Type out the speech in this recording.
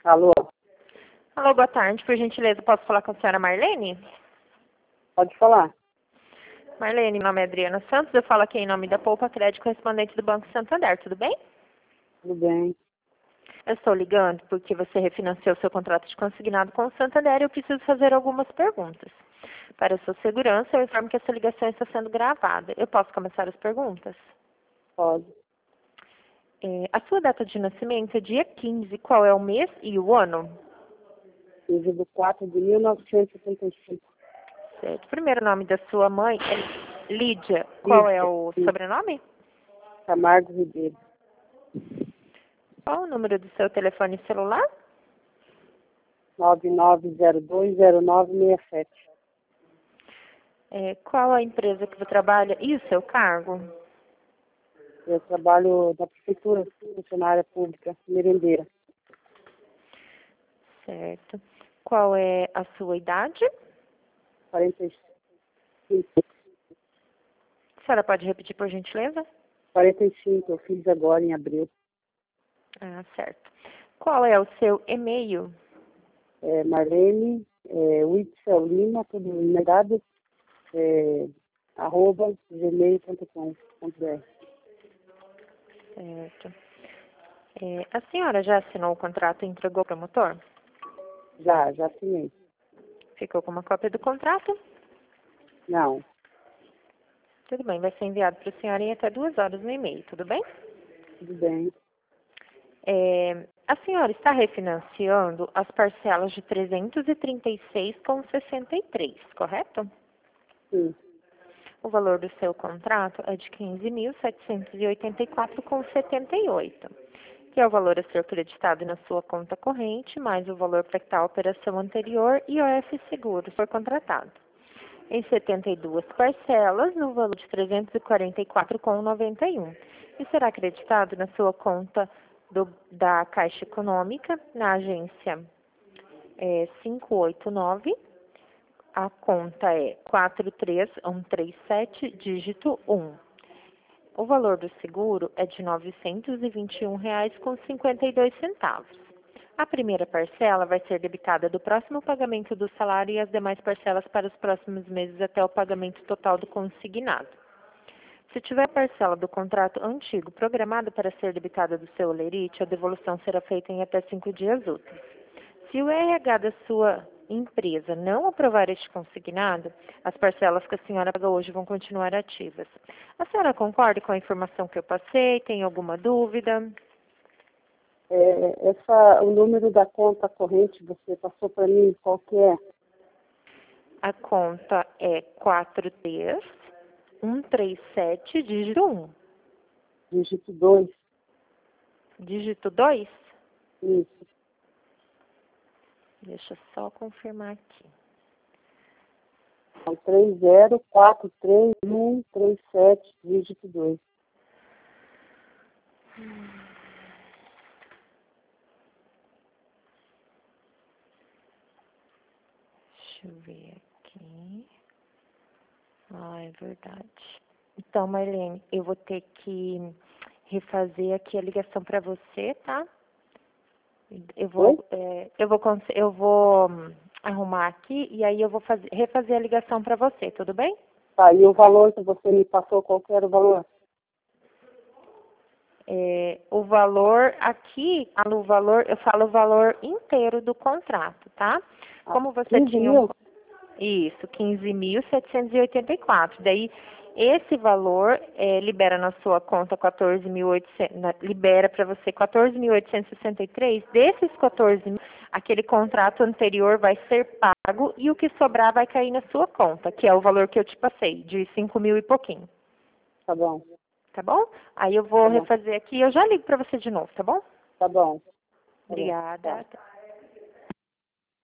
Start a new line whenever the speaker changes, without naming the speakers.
Alô,
Alô, boa tarde. Por gentileza, posso falar com a senhora Marlene?
pode falar?
Marlene, meu nome é Adriana Santos. Eu falo aqui em nome da Poupa Crédito, correspondente do Banco Santander. Tudo bem?
Tudo bem.
Eu estou ligando porque você refinanciou seu contrato de consignado com o Santander e eu preciso fazer algumas perguntas. Para a sua segurança, eu informo que essa ligação está sendo gravada. Eu posso começar as perguntas?
Pode.
A sua data de nascimento é dia 15. Qual é o mês e o ano?
15 de 4 de 1975.
Certo. O primeiro nome da sua mãe é Lídia. Qual é o sobrenome?
Camargo Ribeiro.
Qual o número do seu telefone celular?
99020967.
Qual a empresa que você trabalha e o seu cargo?
Eu trabalho na prefeitura, funcionária pública, merendeira.
Certo. Qual é a sua idade?
45.
A senhora pode repetir, por gentileza?
45, eu fiz agora em abril.
Ah, certo. Qual é o seu e-mail?
Marlene, Witzel Lima, tudo negado, @gmail.com.br.
Certo. A senhora já assinou o contrato e entregou para o promotor?
Já assinei.
Ficou com uma cópia do contrato?
Não,
Tudo bem, vai ser enviado para a senhora em até 2 horas no e-mail, tudo bem?
tudo bem.
A senhora está refinanciando as parcelas de 336,63, correto?
Sim,
O valor do seu contrato é de 15.784,78, que é o valor a ser creditado na sua conta corrente, mais o valor para tal operação anterior e o F seguro for contratado. Em 72 parcelas, no valor de 344,91, e será acreditado na sua conta da Caixa Econômica, na agência 589. A conta é 43137, dígito 1. O valor do seguro é de R$ 921,52. A primeira parcela vai ser debitada do próximo pagamento do salário e as demais parcelas para os próximos meses até o pagamento total do consignado. Se tiver parcela do contrato antigo programada para ser debitada do seu holerite, a devolução será feita em até 5 dias úteis. Se o RH da sua empresa não aprovar este consignado, as parcelas que a senhora paga hoje vão continuar ativas. A senhora concorda com a informação que eu passei? Tem alguma dúvida?
O número da conta corrente você passou para mim, qual que é?
A conta é 43137, dígito 1.
Dígito 2.
Dígito 2?
Isso.
Deixa eu só confirmar aqui.
Então, 3043137, dígito 2.
Deixa eu ver aqui. É verdade. Então, Marlene, eu vou ter que refazer aqui a ligação para você, tá? Eu vou arrumar aqui e aí eu vou refazer a ligação para você, tudo bem?
Tá, e o valor que você me passou, qual que era o valor?
O valor aqui, eu falo o valor inteiro do contrato, tá? Como você
15
tinha
mil?
Isso, 15.784. Daí, esse valor libera na sua conta 14.800, libera para você 14.863. Desses 14 mil, aquele contrato anterior vai ser pago e o que sobrar vai cair na sua conta, que é o valor que eu te passei, de 5 mil e pouquinho.
Tá bom.
Tá bom? Aí eu vou
Tá bom.
refazer aqui, eu já ligo para você de novo, tá bom?
Tá bom.
Obrigada.
Tá.